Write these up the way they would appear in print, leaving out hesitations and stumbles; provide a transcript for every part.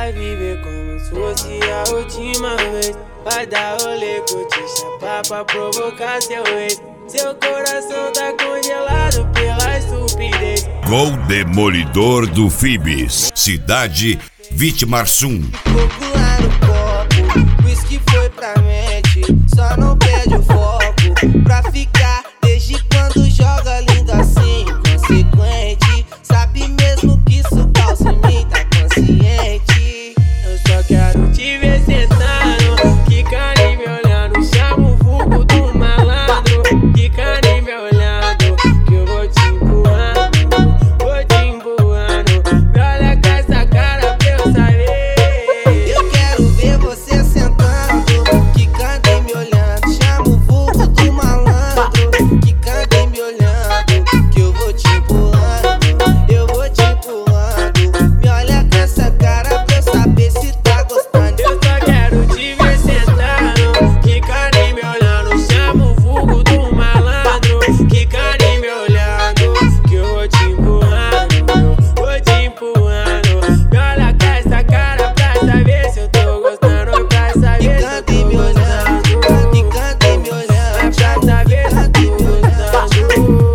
vai viver como se fosse a última vez. Vai dar rolê, curtir, chapar pra provocar seu ex. Seu coração tá congelado pela estupidez. Gol demolidor do Fibes, cidade Vitimarsum. Coco lá no copo, whisky foi pra mente. Só não perde o foco pra ficar. Desde quando joga lindo assim, consequente. Sabe mesmo que isso causa em mim, tá consciente. Eu só quero te ver sentando, quicando e me olhando. Chama o vulgo do malandro, quicando e me olhando. Que eu vou te empurrando, vou te empurrando. Me olha com essa cara pra eu saber. Eu quero ver você sentando, quicando e me olhando. Chama o vulgo do malandro, quicando e me olhando. Que eu vou te empurrando, eu vou te empurrando. Me olha com essa cara pra eu saber se tá gostando. Eu só quero te ver sentando, quicando e me olhando. Chama o vulgo do malandro, quicando e me olhando. Que eu vou te empurrando, eu vou te empurrando. Me olha com essa cara pra saber se eu tô gostando. Pra saber se eu tô gostando. Quicando e me olhando, pra saber se eu tô gostando.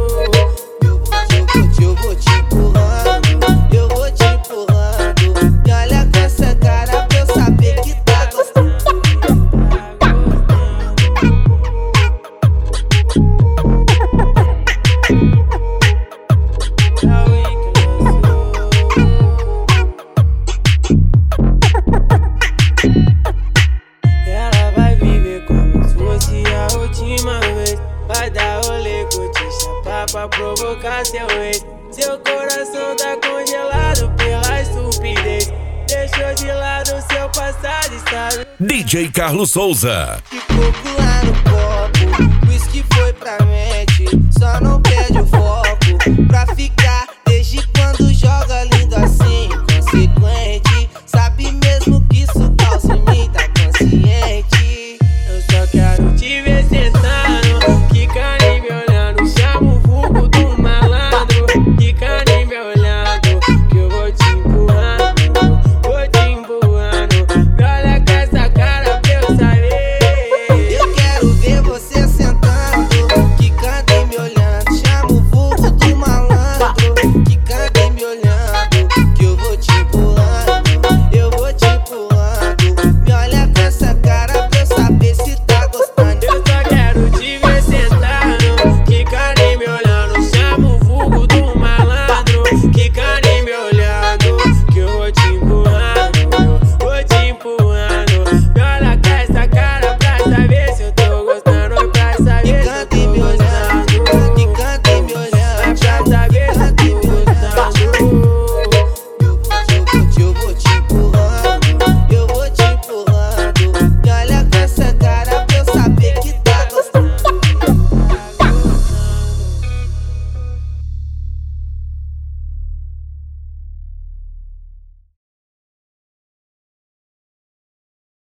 Eu vou te empurrando, eu vou te empurrando. Me olha com essa cara pra eu saber que tá gostando. Ela vai viver como se fosse a última vez. Vai dar rolê, curtir, chapar pra provocar seu ex. Seu coração tá congelado pela estupidez. Deixou de lado seu passado, sabe? DJ Carlos Souza. De coco lá no copo, whisky foi pra mente. Só não perde o foco pra ficar. Desde quando joga lindo assim, consequente. Sabe mesmo que isso causa em mim, tá consciente. Eu só quero te ver sentando, quicando e me olhando. Chama o vulgo do malandro, quicando e me olhando. Que eu vou te empurrando, vou te empurrando. Me olha com essa cara pra eu saber. Eu quero ver você sentando, quicando e me olhando. Chama o vulgo do malandro, quicando e me olhando.